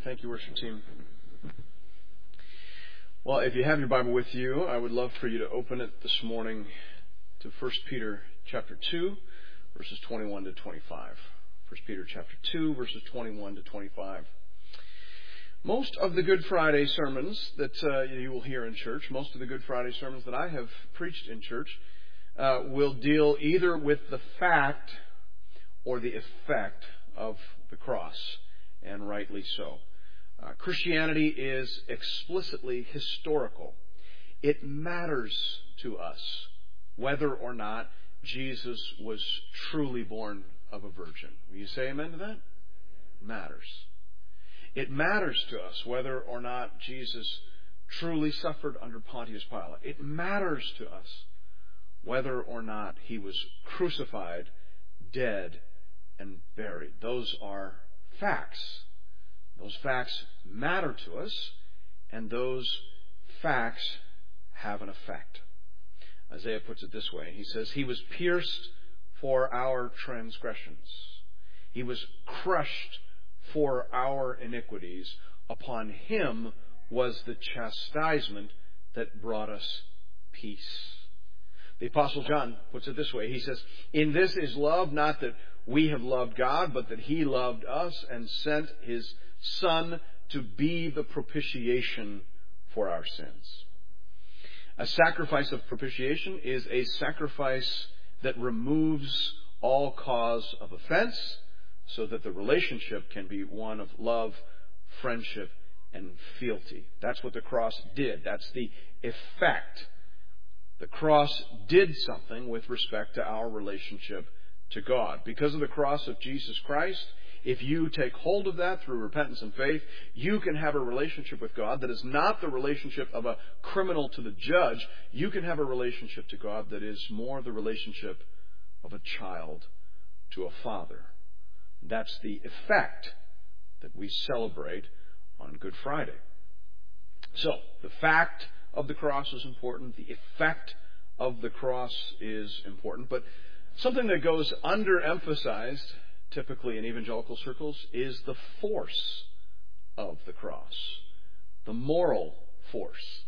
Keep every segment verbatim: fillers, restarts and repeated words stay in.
Thank you, worship team. Well, if you have your Bible with you, I would love for you to open it this morning to First Peter chapter two, verses twenty-one to twenty-five. First Peter chapter two, verses twenty-one to twenty-five. Most of the Good Friday sermons that uh, you will hear in church, most of the Good Friday sermons that I have preached in church, uh, will deal either with the fact or the effect of the cross, and rightly so. Uh, Christianity is explicitly historical. It matters to us whether or not Jesus was truly born of a virgin. Will you say amen to that? Matters. It matters to us whether or not Jesus truly suffered under Pontius Pilate. It matters to us whether or not he was crucified, dead, and buried. Those are facts. Those facts matter to us, and those facts have an effect. Isaiah puts it this way. He says, "He was pierced for our transgressions. He was crushed for our iniquities. Upon him was the chastisement that brought us peace." The Apostle John puts it this way. He says, "In this is love, not that we have loved God, but that he loved us and sent his Son to be the propitiation for our sins." A sacrifice of propitiation is a sacrifice that removes all cause of offense so that the relationship can be one of love, friendship, and fealty. That's what the cross did. That's the effect. The cross did something with respect to our relationship to God. Because of the cross of Jesus Christ, if you take hold of that through repentance and faith, you can have a relationship with God that is not the relationship of a criminal to the judge. You can have a relationship to God that is more the relationship of a child to a father. That's the effect that we celebrate on Good Friday. So, the fact of the cross is important. The effect of the cross is important. But something that goes underemphasized, typically in evangelical circles, is the force of the cross. The moral force.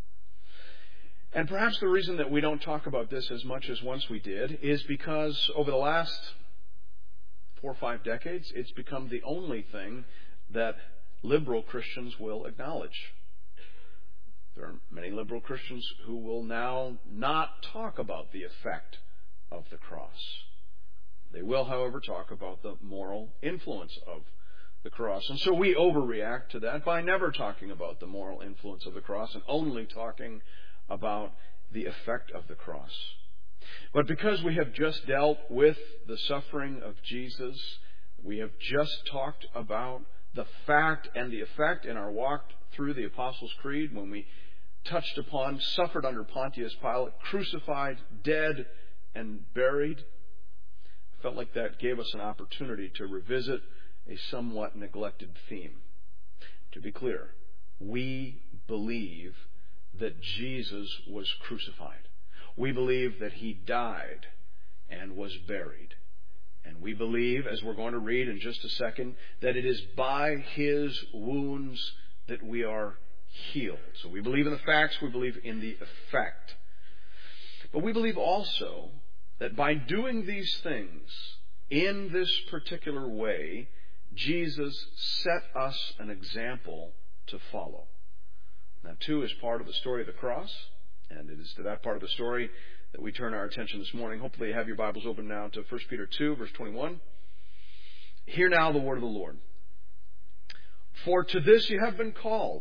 And perhaps the reason that we don't talk about this as much as once we did is because over the last four or five decades, it's become the only thing that liberal Christians will acknowledge. There are many liberal Christians who will now not talk about the effect of the cross. They will, however, talk about the moral influence of the cross. And so we overreact to that by never talking about the moral influence of the cross and only talking about the effect of the cross. But because we have just dealt with the suffering of Jesus, we have just talked about the fact and the effect in our walk through the Apostles' Creed when we touched upon, suffered under Pontius Pilate, crucified, dead, and buried. I felt like that gave us an opportunity to revisit a somewhat neglected theme. To be clear, we believe that Jesus was crucified. We believe that he died and was buried. And we believe, as we're going to read in just a second, that it is by his wounds that we are healed. So we believe in the facts, we believe in the effect. But we believe also that by doing these things in this particular way, Jesus set us an example to follow. That too is part of the story of the cross, and it is to that part of the story that we turn our attention this morning. Hopefully you have your Bibles open now to First Peter two, verse twenty-one. Hear now the word of the Lord. "For to this you have been called,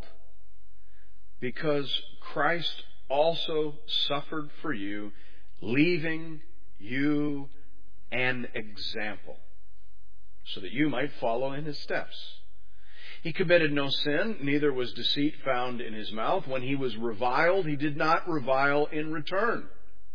because Christ also suffered for you, leaving you an example, so that you might follow in his steps. He committed no sin, neither was deceit found in his mouth. When he was reviled, he did not revile in return.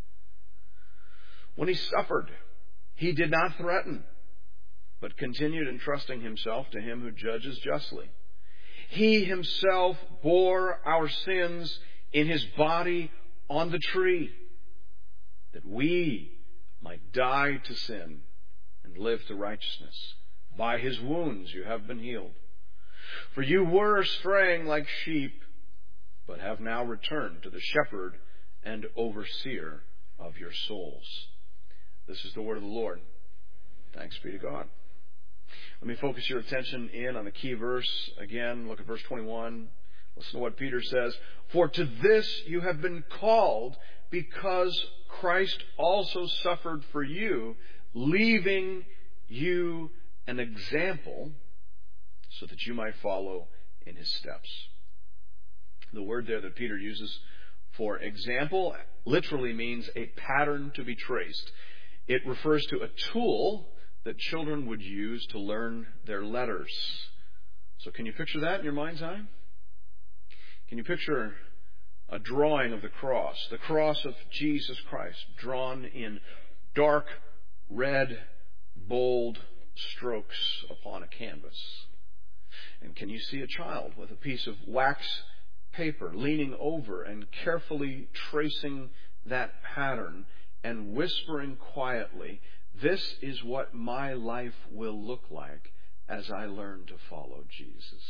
When he suffered, he did not threaten, but continued entrusting himself to him who judges justly. He himself bore our sins in his body on the tree, that we might die to sin and live to righteousness. By his wounds you have been healed. For you were straying like sheep, but have now returned to the shepherd and overseer of your souls. This is the word of the Lord. Thanks be to God. Let me focus your attention in on the key verse. Again, look at verse twenty-one. Listen to what Peter says. For to this you have been called, because Christ also suffered for you, leaving you an example, so that you might follow in his steps. The word there that Peter uses for example literally means a pattern to be traced. It refers to a tool that children would use to learn their letters. So can you picture that in your mind's eye? Can you picture a drawing of the cross, the cross of Jesus Christ, drawn in dark, red, bold strokes upon a canvas? And can you see a child with a piece of wax paper leaning over and carefully tracing that pattern and whispering quietly, "This is what my life will look like as I learn to follow Jesus"?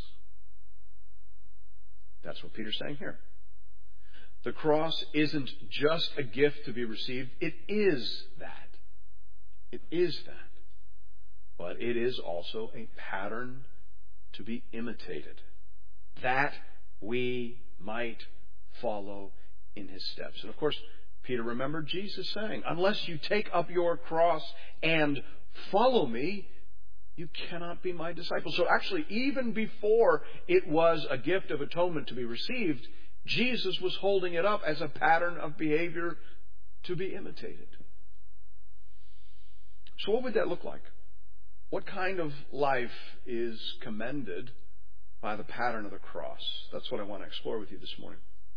That's what Peter's saying here. The cross isn't just a gift to be received. It is that. It is that. But it is also a pattern to be imitated, that we might follow in his steps. And of course, Peter remembered Jesus saying, unless you take up your cross and follow me, you cannot be my disciple. So actually, even before it was a gift of atonement to be received, Jesus was holding it up as a pattern of behavior to be imitated. So what would that look like? What kind of life is commended by the pattern of the cross? That's what I want to explore with you this morning.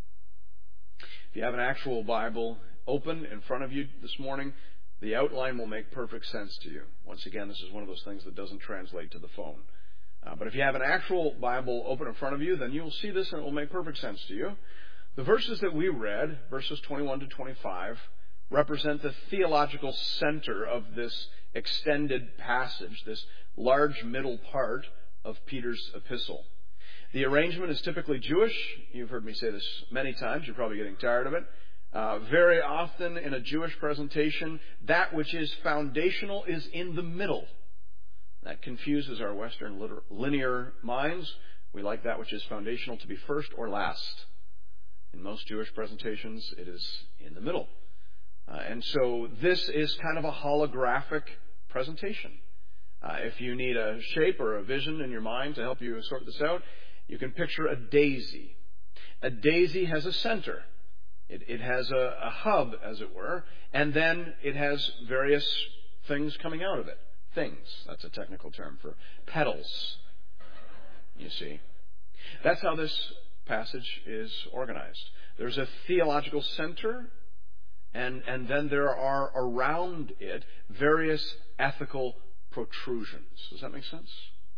If you have an actual Bible open in front of you this morning, the outline will make perfect sense to you. Once again, this is one of those things that doesn't translate to the phone. Uh, but if you have an actual Bible open in front of you, then you'll see this and it will make perfect sense to you. The verses that we read, verses twenty-one to twenty-five, represent the theological center of this extended passage, this large middle part of Peter's epistle. The arrangement is typically Jewish. You've heard me say this many times. You're probably getting tired of it. Uh, very often in a Jewish presentation, that which is foundational is in the middle. That confuses our Western linear minds. We like that which is foundational to be first or last. In most Jewish presentations, it is in the middle. Uh, and so this is kind of a holographic presentation. Uh, if you need a shape or a vision in your mind to help you sort this out, you can picture a daisy. A daisy has a center. It, it has a, a hub, as it were, and then it has various things coming out of it. Things. That's a technical term for petals, you see. That's how this passage is organized. There's a theological center, and, and then there are around it various ethical protrusions. Does that make sense?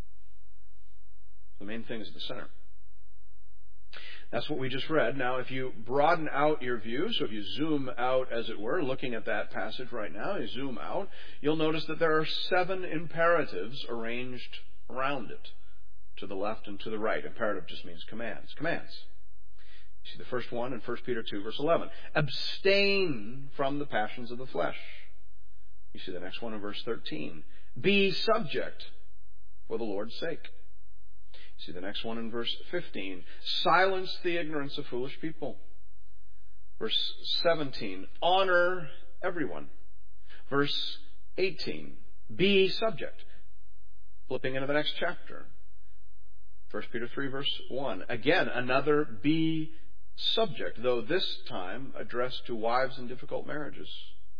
The main thing is the center. That's what we just read. Now, if you broaden out your view, so if you zoom out, as it were, looking at that passage right now, you zoom out, you'll notice that there are seven imperatives arranged around it, to the left and to the right. Imperative just means commands. Commands. You see the first one in First Peter two, verse eleven. Abstain from the passions of the flesh. You see the next one in verse thirteen. Be subject for the Lord's sake. See the next one in verse fifteen. Silence the ignorance of foolish people. Verse seventeen. Honor everyone. Verse eighteen. Be subject. Flipping into the next chapter. First Peter three, verse one. Again, another be subject, though this time addressed to wives in difficult marriages.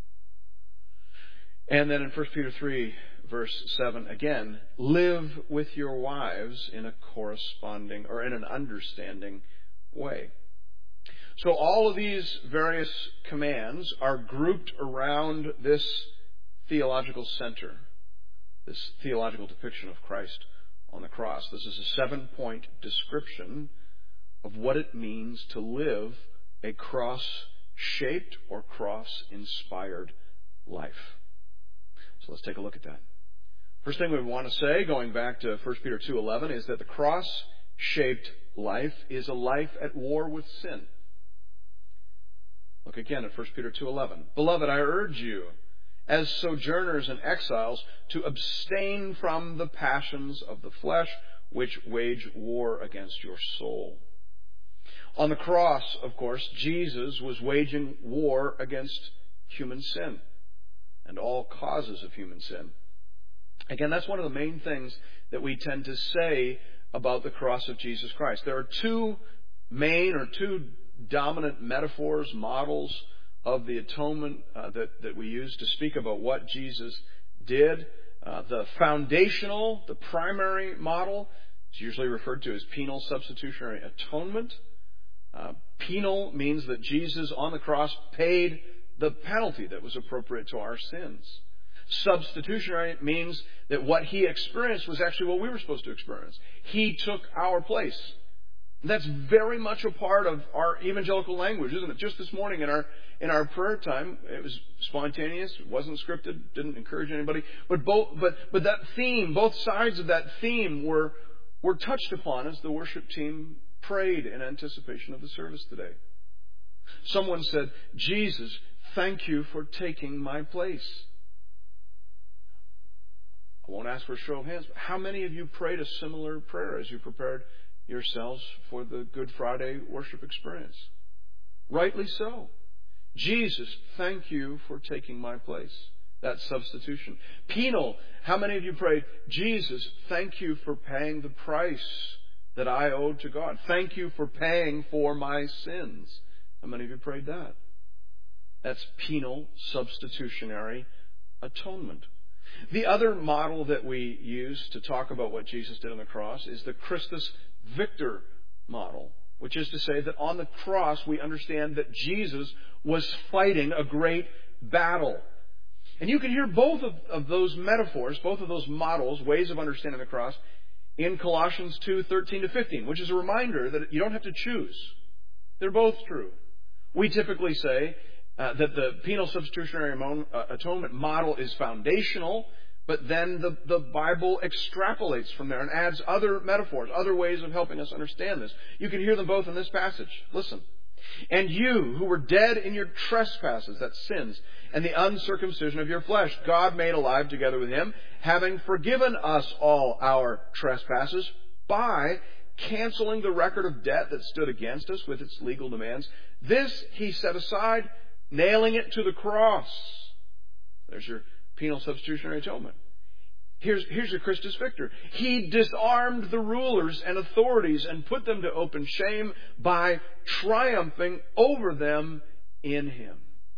And then in First Peter three, verse seven, again, live with your wives in a corresponding or in an understanding way. So all of these various commands are grouped around this theological center, this theological depiction of Christ on the cross. This is a seven-point description of what it means to live a cross-shaped or cross-inspired life. So let's take a look at that. First thing we want to say, going back to First Peter two eleven, is that the cross-shaped life is a life at war with sin. Look again at First Peter two eleven. Beloved, I urge you, as sojourners and exiles, to abstain from the passions of the flesh, which wage war against your soul. On the cross, of course, Jesus was waging war against human sin and all causes of human sin. Again, that's one of the main things that we tend to say about the cross of Jesus Christ. There are two main or two dominant metaphors, models of the atonement uh, that, that we use to speak about what Jesus did. Uh, the foundational, the primary model is usually referred to as penal substitutionary atonement. Uh, penal means that Jesus on the cross paid the penalty that was appropriate to our sins. Substitutionary means that what he experienced was actually what we were supposed to experience. He took our place. That's very much a part of our evangelical language, isn't it? Just this morning in our in our prayer time, it was spontaneous, it wasn't scripted, didn't encourage anybody. But both but but that theme, both sides of that theme were were touched upon as the worship team prayed in anticipation of the service today. Someone said, Jesus, thank you for taking my place. I won't ask for a show of hands, but how many of you prayed a similar prayer as you prepared yourselves for the Good Friday worship experience? Rightly so. Jesus, thank you for taking my place. That's substitution. Penal, how many of you prayed, Jesus, thank you for paying the price that I owed to God. Thank you for paying for my sins. How many of you prayed that? That's penal substitutionary atonement. The other model that we use to talk about what Jesus did on the cross is the Christus Victor model, which is to say that on the cross we understand that Jesus was fighting a great battle. And you can hear both of, of those metaphors, both of those models, ways of understanding the cross, in Colossians two thirteen to fifteen, which is a reminder that you don't have to choose. They're both true. We typically say Uh, that the penal substitutionary atonement model is foundational, but then the, the Bible extrapolates from there and adds other metaphors, other ways of helping us understand this. You can hear them both in this passage. Listen. And you, who were dead in your trespasses, that's sins, and the uncircumcision of your flesh, God made alive together with him, having forgiven us all our trespasses by canceling the record of debt that stood against us with its legal demands. This he set aside, nailing it to the cross. There's your penal substitutionary atonement. Here's, here's your Christus Victor. He disarmed the rulers and authorities and put them to open shame by triumphing over them in him.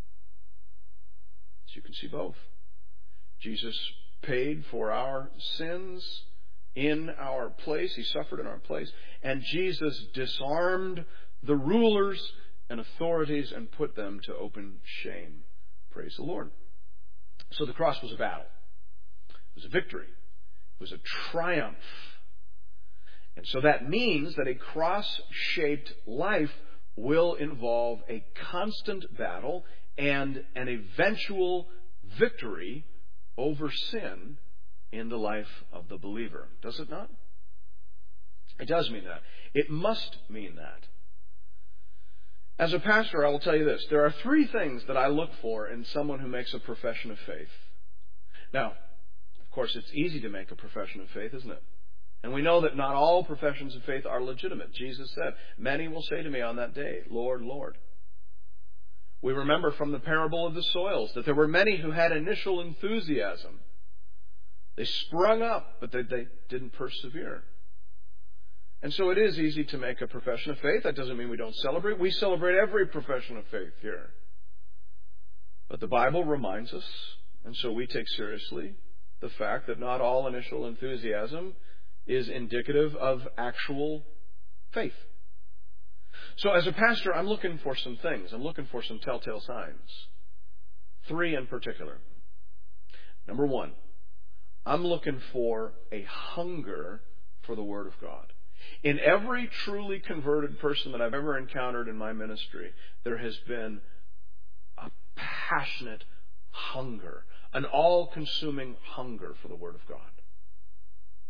So you can see both. Jesus paid for our sins in our place. He suffered in our place. And Jesus disarmed the rulers and authorities and put them to open shame. Praise the Lord. So the cross was a battle. It was a victory. It was a triumph. And so that means that a cross-shaped life will involve a constant battle and an eventual victory over sin in the life of the believer. Does it not? It does mean that. It must mean that. As a pastor, I will tell you this. There are three things that I look for in someone who makes a profession of faith. Now, of course, it's easy to make a profession of faith, isn't it? And we know that not all professions of faith are legitimate. Jesus said, many will say to me on that day, Lord, Lord. We remember from the parable of the soils that there were many who had initial enthusiasm. They sprung up, but they, they didn't persevere. And so it is easy to make a profession of faith. That doesn't mean we don't celebrate. We celebrate every profession of faith here. But the Bible reminds us, and so we take seriously, the fact that not all initial enthusiasm is indicative of actual faith. So as a pastor, I'm looking for some things. I'm looking for some telltale signs. Three in particular. Number one, I'm looking for a hunger for the Word of God. In every truly converted person that I've ever encountered in my ministry, there has been a passionate hunger, an all-consuming hunger for the Word of God.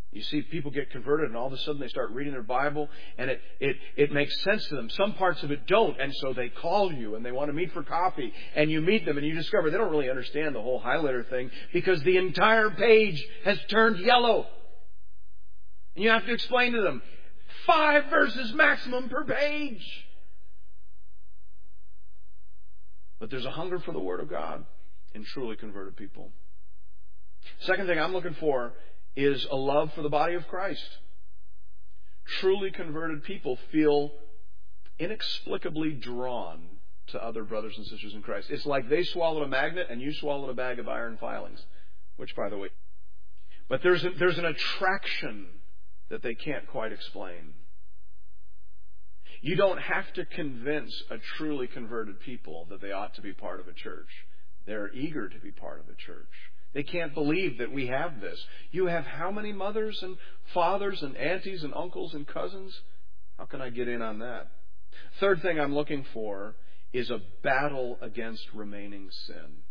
You see people get converted and all of a sudden they start reading their Bible and it, it, it makes sense to them. Some parts of it don't, and so they call you and they want to meet for coffee, and you meet them and you discover they don't really understand the whole highlighter thing because the entire page has turned yellow. And you have to explain to them, five verses maximum per page. But there's a hunger for the Word of God in truly converted people. Second thing I'm looking for is a love for the body of Christ. Truly converted people feel inexplicably drawn to other brothers and sisters in Christ. It's like they swallowed a magnet and you swallowed a bag of iron filings, which, by the way, but there's a, there's an attraction that they can't quite explain. You don't have to convince a truly converted people that they ought to be part of a church. They're eager to be part of a church. They can't believe that we have this. You have how many mothers and fathers and aunties and uncles and cousins? How can I get in on that? Third thing I'm looking for is a battle against remaining sin.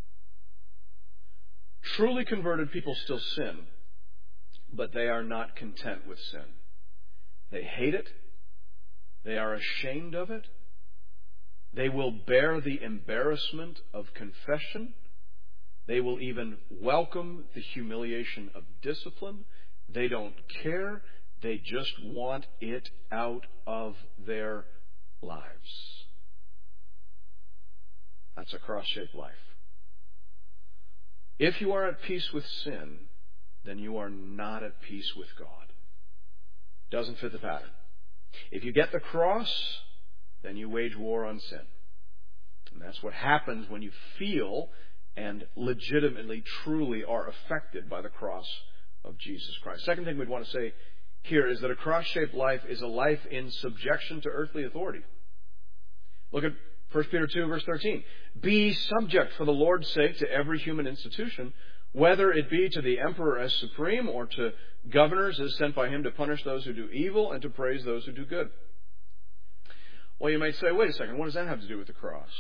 Truly converted people still sin, but they are not content with sin. They hate it. They are ashamed of it. They will bear the embarrassment of confession. They will even welcome the humiliation of discipline. They don't care. They just want it out of their lives. That's a cross-shaped life. If you are at peace with sin, then you are not at peace with God. Doesn't fit the pattern. If you get the cross, then you wage war on sin. And that's what happens when you feel and legitimately, truly are affected by the cross of Jesus Christ. Second thing we'd want to say here is that a cross-shaped life is a life in subjection to earthly authority. Look at First Peter two, verse thirteen. Be subject for the Lord's sake to every human institution, whether it be to the emperor as supreme or to governors as sent by him to punish those who do evil and to praise those who do good. Well, you might say, wait a second, what does that have to do with the cross?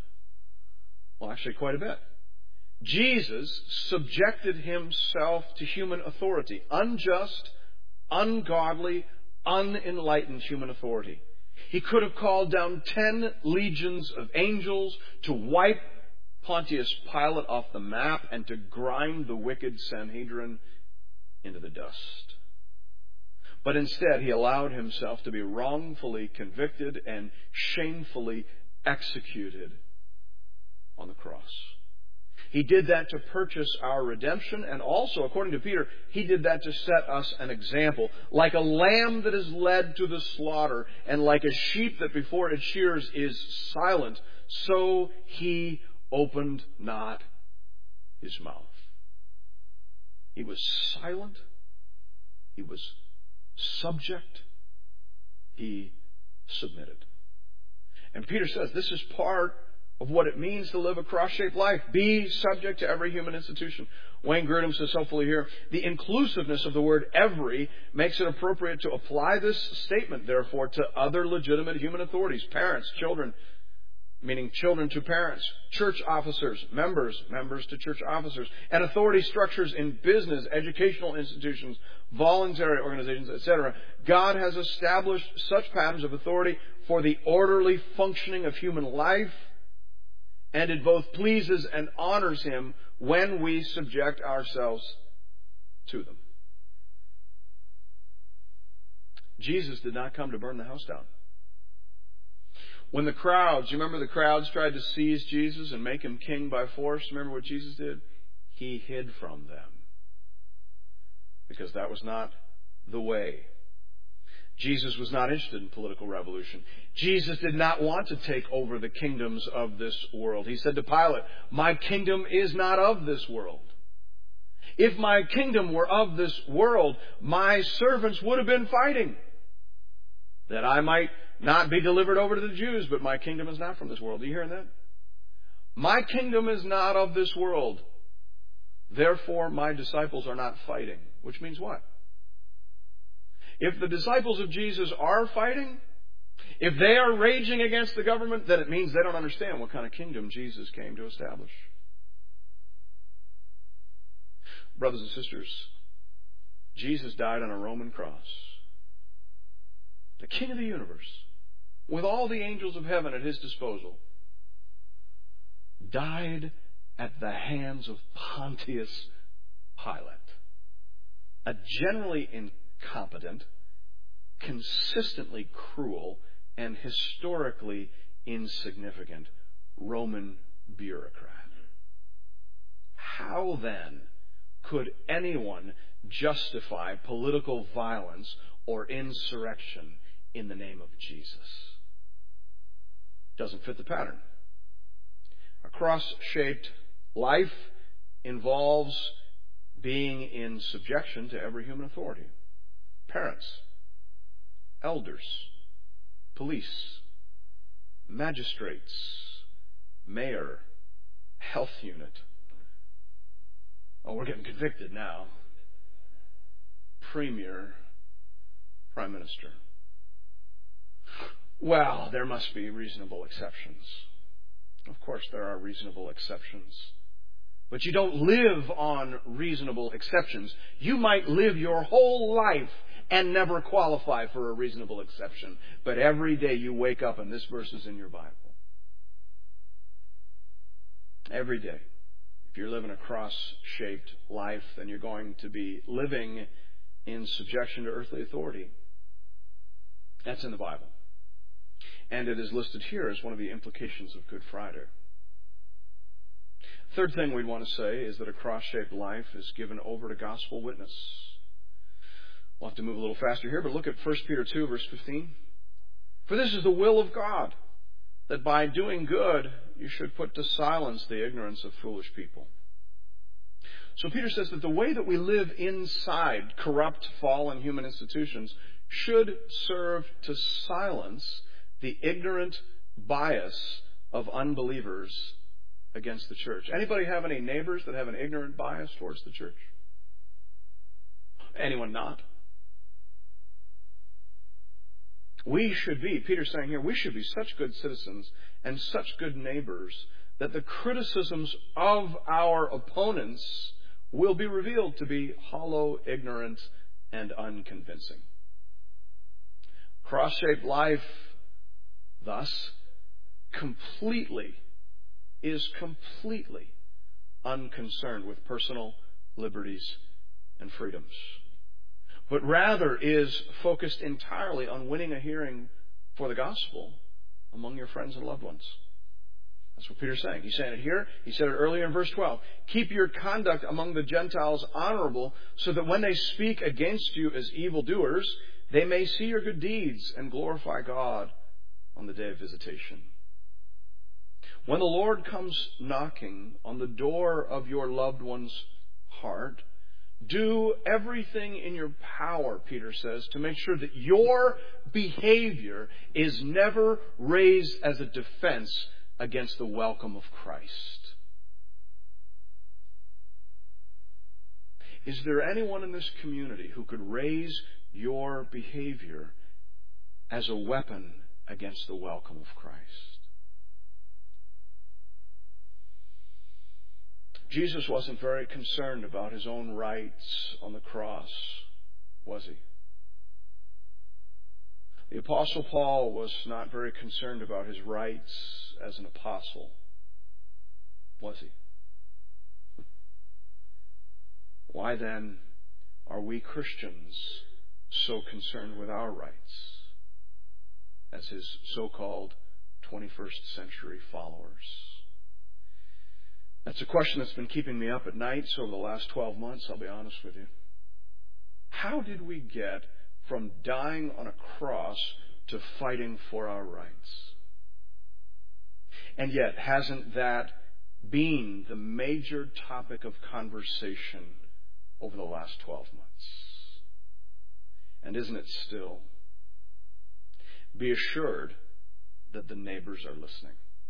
Well, actually, quite a bit. Jesus subjected himself to human authority, unjust, ungodly, unenlightened human authority. He could have called down ten legions of angels to wipe Pontius Pilate off the map and to grind the wicked Sanhedrin into the dust. But instead, he allowed himself to be wrongfully convicted and shamefully executed on the cross. He did that to purchase our redemption, and also, according to Peter, he did that to set us an example. Like a lamb that is led to the slaughter, and like a sheep that before its shears is silent, so he opened not his mouth. He was silent. He was subject. He submitted. And Peter says this is part of what it means to live a cross-shaped life. Be subject to every human institution. Wayne Grudem says helpfully here, the inclusiveness of the word every makes it appropriate to apply this statement, therefore, to other legitimate human authorities, parents, children, meaning children to parents, church officers, members, members to church officers, and authority structures in business, educational institutions, voluntary organizations, et cetera. God has established such patterns of authority for the orderly functioning of human life, and it both pleases and honors Him when we subject ourselves to them. Jesus did not come to burn the house down. When the crowds, you remember the crowds tried to seize Jesus and make Him king by force? Remember what Jesus did? He hid from them. Because that was not the way. Jesus was not interested in political revolution. Jesus did not want to take over the kingdoms of this world. He said to Pilate, my kingdom is not of this world. If my kingdom were of this world, my servants would have been fighting, that I might not be delivered over to the Jews, but my kingdom is not from this world. Are you hearing that? My kingdom is not of this world. Therefore, my disciples are not fighting. Which means what? If the disciples of Jesus are fighting, if they are raging against the government, then it means they don't understand what kind of kingdom Jesus came to establish. Brothers and sisters, Jesus died on a Roman cross. The King of the universe, with all the angels of heaven at his disposal, died at the hands of Pontius Pilate, a generally incompetent, consistently cruel, and historically insignificant Roman bureaucrat. How then could anyone justify political violence or insurrection in the name of Jesus? Doesn't fit the pattern. A cross-shaped life involves being in subjection to every human authority. Parents, elders, police, magistrates, mayor, health unit. Oh, we're getting convicted now. Premier, prime minister. Well, there must be reasonable exceptions. Of course, there are reasonable exceptions. But you don't live on reasonable exceptions. You might live your whole life and never qualify for a reasonable exception. But every day you wake up and this verse is in your Bible. Every day. If you're living a cross-shaped life, then you're going to be living in subjection to earthly authority. That's in the Bible. And it is listed here as one of the implications of Good Friday. Third thing we'd want to say is that a cross-shaped life is given over to gospel witness. We'll have to move a little faster here, but look at First Peter two, verse fifteen. For this is the will of God, that by doing good you should put to silence the ignorance of foolish people. So Peter says that the way that we live inside corrupt, fallen human institutions should serve to silence the ignorant bias of unbelievers against the church. Anybody have any neighbors that have an ignorant bias towards the church? Anyone not? We should be, Peter's saying here, we should be such good citizens and such good neighbors that the criticisms of our opponents will be revealed to be hollow, ignorant, and unconvincing. Cross-shaped life, thus, completely, is completely unconcerned with personal liberties and freedoms, but rather is focused entirely on winning a hearing for the gospel among your friends and loved ones. That's what Peter's saying. He's saying it here. He said it earlier in verse twelve. Keep your conduct among the Gentiles honorable, so that when they speak against you as evildoers, they may see your good deeds and glorify God on the day of visitation. When the Lord comes knocking on the door of your loved one's heart, do everything in your power, Peter says, to make sure that your behavior is never raised as a defense against the welcome of Christ. Is there anyone in this community who could raise your behavior as a weapon against the welcome of Christ? Jesus wasn't very concerned about his own rights on the cross, was he? The Apostle Paul was not very concerned about his rights as an apostle, was he? Why then are we Christians so concerned with our rights as his so-called twenty-first century followers? That's a question that's been keeping me up at nights over the last twelve months, I'll be honest with you. How did we get from dying on a cross to fighting for our rights? And yet, hasn't that been the major topic of conversation over the last twelve months? And isn't it still? Be assured that the neighbors are listening.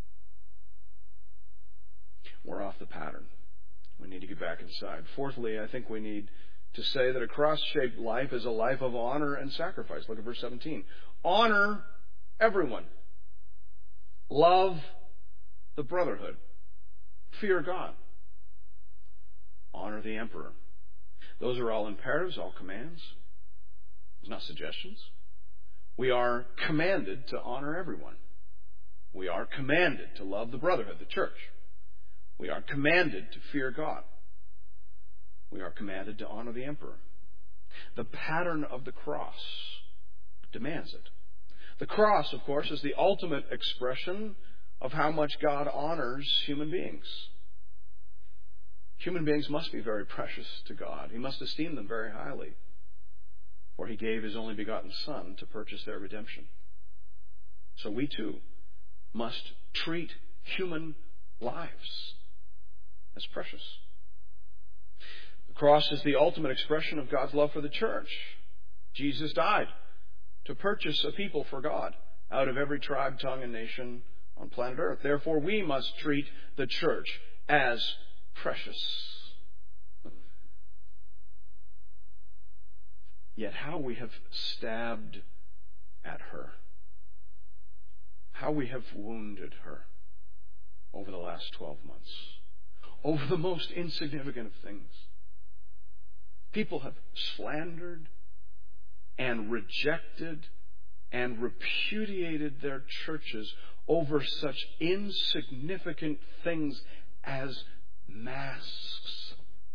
We're off the pattern. We need to get back inside. Fourthly, I think we need to say that a cross-shaped life is a life of honor and sacrifice. Look at verse seventeen. Honor everyone. Love the brotherhood. Fear God. Honor the emperor. Those are all imperatives, all commands. It's not suggestions. We are commanded to honor everyone. We are commanded to love the brotherhood, the church. We are commanded to fear God. We are commanded to honor the emperor. The pattern of the cross demands it. The cross, of course, is the ultimate expression of how much God honors human beings. Human beings must be very precious to God. He must esteem them very highly, for He gave His only begotten Son to purchase their redemption. So we too must treat human lives as precious. The cross is the ultimate expression of God's love for the church. Jesus died to purchase a people for God out of every tribe, tongue, and nation on planet Earth. Therefore, we must treat the church as precious. Yet how we have stabbed at her, how we have wounded her over the last twelve months, over the most insignificant of things. People have slandered and rejected and repudiated their churches over such insignificant things as masks.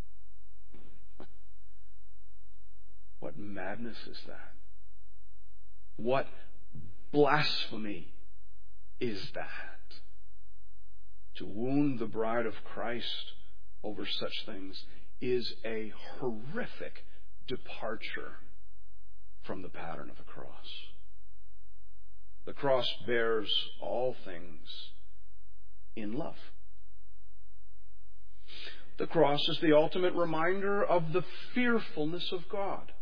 What madness is that? What blasphemy is that? To wound the bride of Christ over such things is a horrific departure from the pattern of the cross. The cross bears all things in love. The cross is the ultimate reminder of the fearfulness of God.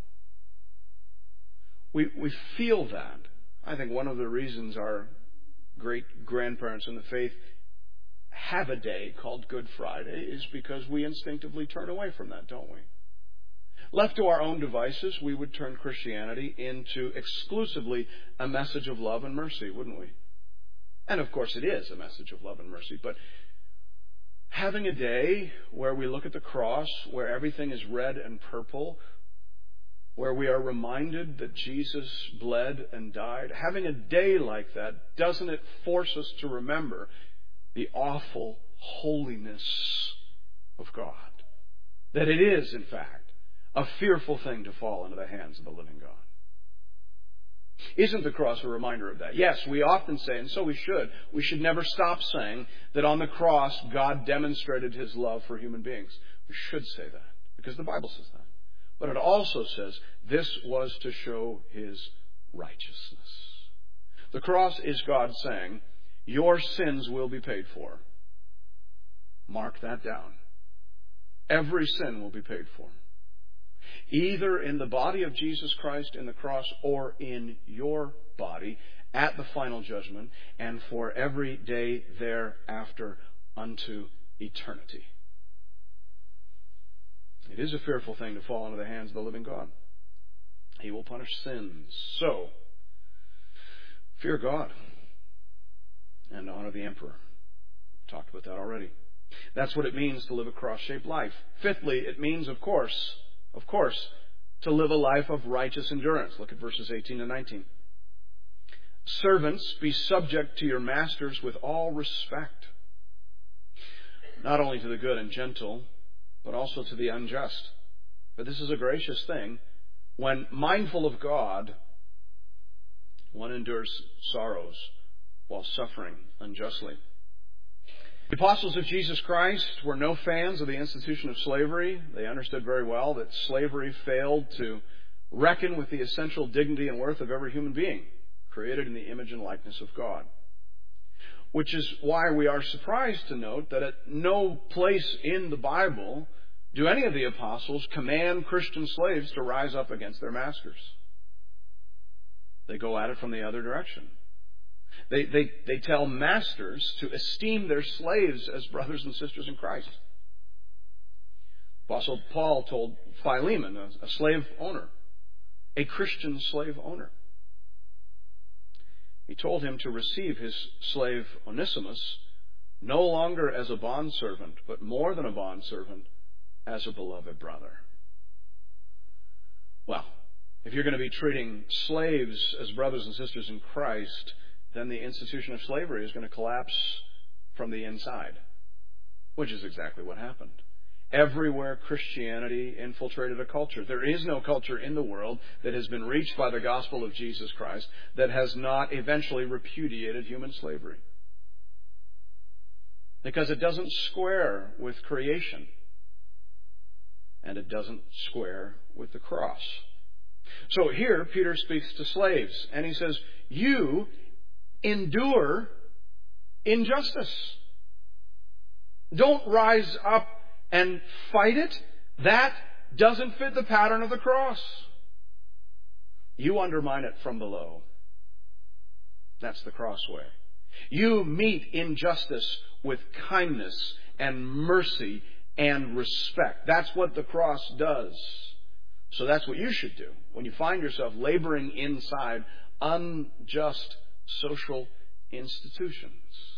We, we feel that. I think one of the reasons our great-grandparents in the faith have a day called Good Friday is because we instinctively turn away from that, don't we? Left to our own devices, we would turn Christianity into exclusively a message of love and mercy, wouldn't we? And of course it is a message of love and mercy, but having a day where we look at the cross, where everything is red and purple, where we are reminded that Jesus bled and died, having a day like that, doesn't it force us to remember the awful holiness of God? That it is, in fact, a fearful thing to fall into the hands of the living God. Isn't the cross a reminder of that? Yes, we often say, and so we should, we should never stop saying that on the cross God demonstrated His love for human beings. We should say that, because the Bible says that. But it also says this was to show His righteousness. The cross is God saying, your sins will be paid for. Mark that down. Every sin will be paid for. Either in the body of Jesus Christ in the cross or in your body at the final judgment and for every day thereafter unto eternity. It is a fearful thing to fall into the hands of the living God. He will punish sins. So, fear God and honor the emperor. We've talked about that already. That's what it means to live a cross-shaped life. Fifthly, it means, of course, of course, to live a life of righteous endurance. Look at verses eighteen and nineteen. Servants, be subject to your masters with all respect, not only to the good and gentle, but also to the unjust. For this is a gracious thing. When mindful of God, one endures sorrows while suffering unjustly. The apostles of Jesus Christ were no fans of the institution of slavery. They understood very well that slavery failed to reckon with the essential dignity and worth of every human being created in the image and likeness of God. Which is why we are surprised to note that at no place in the Bible do any of the apostles command Christian slaves to rise up against their masters. They go at it from the other direction. They, they, they tell masters to esteem their slaves as brothers and sisters in Christ. Apostle Paul told Philemon, a, a slave owner, a Christian slave owner, he told him to receive his slave Onesimus no longer as a bondservant, but more than a bondservant, as a beloved brother. Well, if you're going to be treating slaves as brothers and sisters in Christ, then the institution of slavery is going to collapse from the inside, which is exactly what happened. Everywhere Christianity infiltrated a culture. There is no culture in the world that has been reached by the gospel of Jesus Christ that has not eventually repudiated human slavery. Because it doesn't square with creation. And it doesn't square with the cross. So here, Peter speaks to slaves, and he says, you endure injustice. Don't rise up and fight it. That doesn't fit the pattern of the cross. You undermine it from below. That's the cross way. You meet injustice with kindness and mercy and respect. That's what the cross does. So that's what you should do when you find yourself laboring inside unjust social institutions.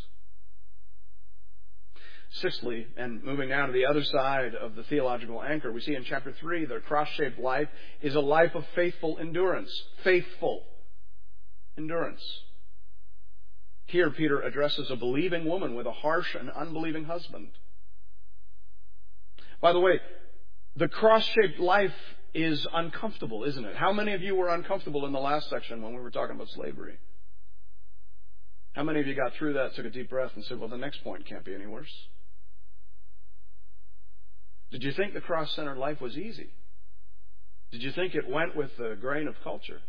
Sixthly, and moving now to the other side of the theological anchor, we see in chapter three that a cross-shaped life is a life of faithful endurance. Faithful endurance. Here, Peter addresses a believing woman with a harsh and unbelieving husband. By the way, the cross-shaped life is uncomfortable, isn't it? How many of you were uncomfortable in the last section when we were talking about slavery? How many of you got through that, took a deep breath, and said, well, the next point can't be any worse? Did you think the cross-centered life was easy? Did you think it went with the grain of culture?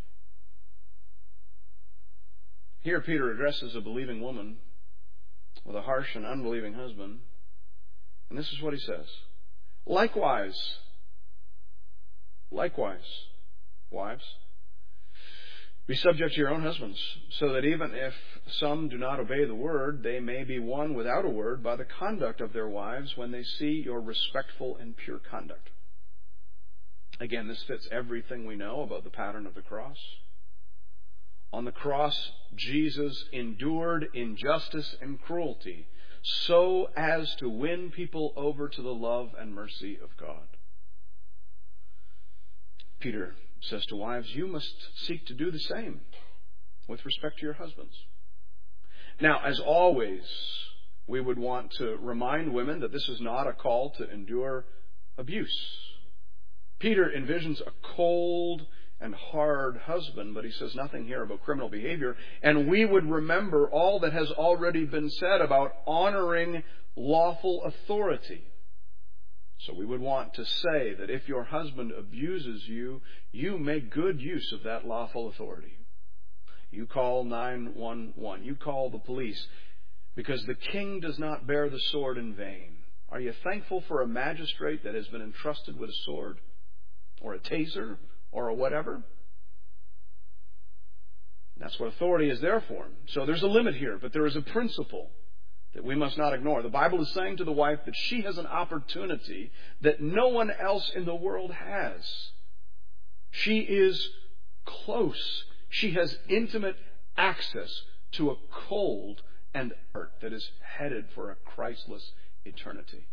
Here, Peter addresses a believing woman with a harsh and unbelieving husband. And this is what he says. Likewise, likewise, wives, be subject to your own husbands, so that even if some do not obey the word, they may be won without a word by the conduct of their wives when they see your respectful and pure conduct. Again, this fits everything we know about the pattern of the cross. On the cross, Jesus endured injustice and cruelty so as to win people over to the love and mercy of God. Peter says to wives, you must seek to do the same with respect to your husbands. Now, as always, we would want to remind women that this is not a call to endure abuse. Peter envisions a cold and hard husband, but he says nothing here about criminal behavior. And we would remember all that has already been said about honoring lawful authority. So we would want to say that if your husband abuses you, you make good use of that lawful authority. You call nine one one. You call the police, because the king does not bear the sword in vain. Are you thankful for a magistrate that has been entrusted with a sword or a taser or a whatever? That's what authority is there for. So there's a limit here, but there is a principle that we must not ignore. The Bible is saying to the wife that she has an opportunity that no one else in the world has. She is close. She has intimate access to a cold and earth that is headed for a Christless eternity.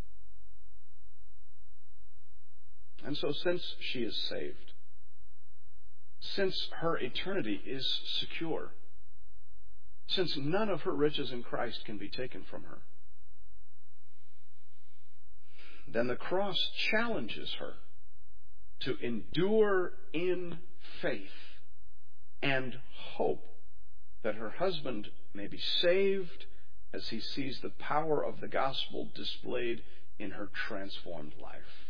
And so since she is saved, since her eternity is secure, since none of her riches in Christ can be taken from her, then the cross challenges her to endure in faith and hope that her husband may be saved as he sees the power of the gospel displayed in her transformed life.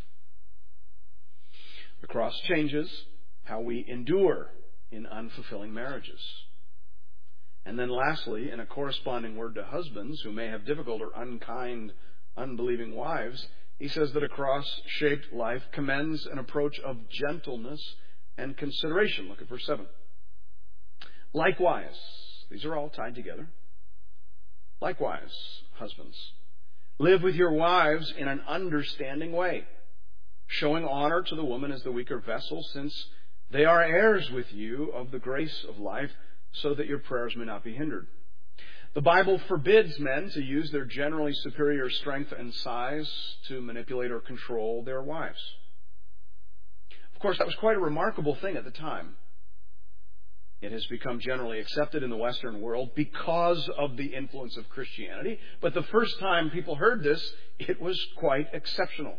The cross changes how we endure in unfulfilling marriages. And then lastly, in a corresponding word to husbands who may have difficult or unkind, unbelieving wives, he says that a cross-shaped life commends an approach of gentleness and consideration. Look at verse seven. Likewise, these are all tied together. Likewise, husbands, live with your wives in an understanding way, showing honor to the woman as the weaker vessel, since they are heirs with you of the grace of life, so that your prayers may not be hindered. The Bible forbids men to use their generally superior strength and size to manipulate or control their wives. Of course, that was quite a remarkable thing at the time. It has become generally accepted in the Western world because of the influence of Christianity. But the first time people heard this, it was quite exceptional.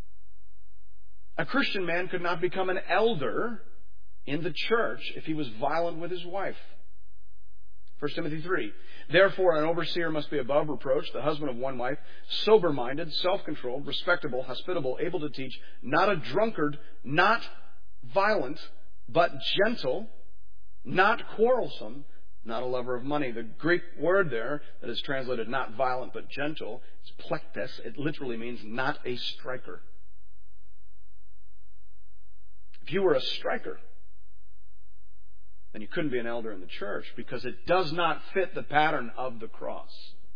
A Christian man could not become an elder in the church if he was violent with his wife. First Timothy three. Therefore, an overseer must be above reproach, the husband of one wife, sober-minded, self-controlled, respectable, hospitable, able to teach, not a drunkard, not violent, but gentle, not quarrelsome, not a lover of money. The Greek word there that is translated not violent but gentle is plektes. It literally means not a striker. If you were a striker, then you couldn't be an elder in the church because it does not fit the pattern of the cross.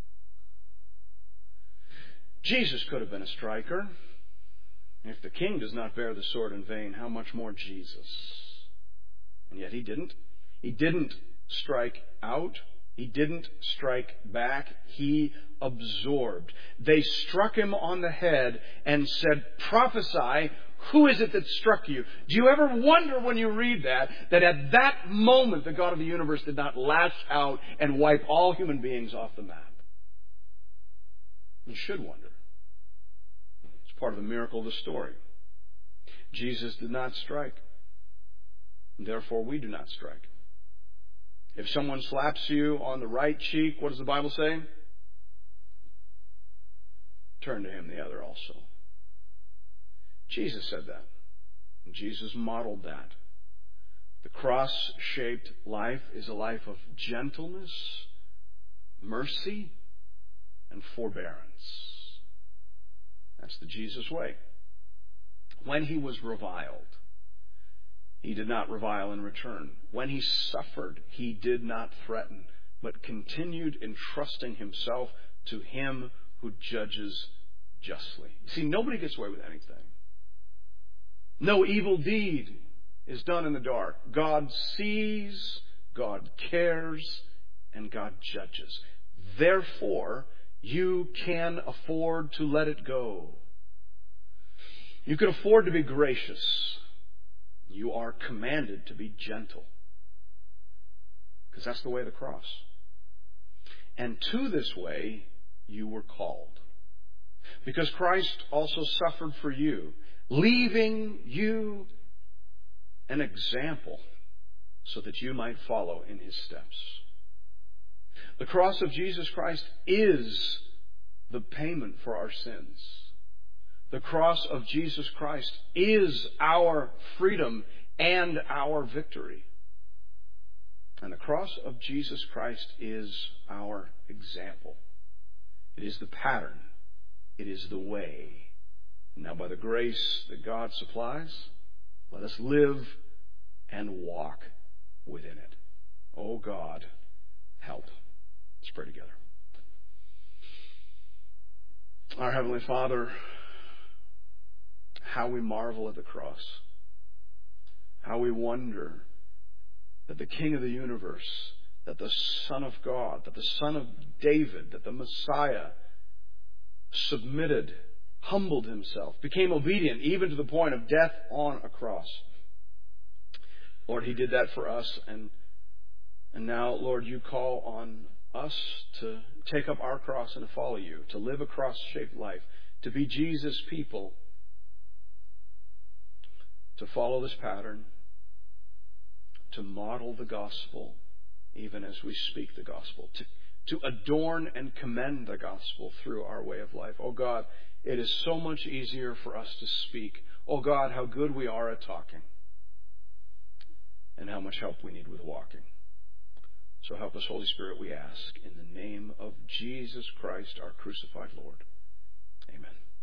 Jesus could have been a striker. If the king does not bear the sword in vain, how much more Jesus? And yet he didn't. He didn't strike out. He didn't strike back. He absorbed. They struck him on the head and said, "Prophesy, who is it that struck you?" Do you ever wonder when you read that, that at that moment the God of the universe did not lash out and wipe all human beings off the map? You should wonder. It's part of the miracle of the story. Jesus did not strike. Therefore, we do not strike. If someone slaps you on the right cheek, what does the Bible say? Turn to him the other also. Jesus said that. And Jesus modeled that. The cross-shaped life is a life of gentleness, mercy, and forbearance. That's the Jesus way. When he was reviled, he did not revile in return. When he suffered, he did not threaten, but continued entrusting himself to him who judges justly. See, nobody gets away with anything. No evil deed is done in the dark. God sees, God cares, and God judges. Therefore, you can afford to let it go. You can afford to be gracious. You are commanded to be gentle. Because that's the way of the cross. And to this way, you were called. Because Christ also suffered for you, leaving you an example so that you might follow in his steps. The cross of Jesus Christ is the payment for our sins. The cross of Jesus Christ is our freedom and our victory. And the cross of Jesus Christ is our example. It is the pattern. It is the way. Now, by the grace that God supplies, let us live and walk within it. Oh God, help. Let's pray together. Our Heavenly Father, how we marvel at the cross. How we wonder that the King of the universe, that the Son of God, that the Son of David, that the Messiah submitted, humbled himself, became obedient even to the point of death on a cross. Lord, he did that for us, and and now, Lord, you call on us to take up our cross and to follow you, to live a cross-shaped life, to be Jesus' people, to follow this pattern, to model the gospel even as we speak the gospel, to, to adorn and commend the gospel through our way of life. Oh God, it is so much easier for us to speak. Oh God, how good we are at talking, and how much help we need with walking. So help us, Holy Spirit, we ask, in the name of Jesus Christ, our crucified Lord. Amen.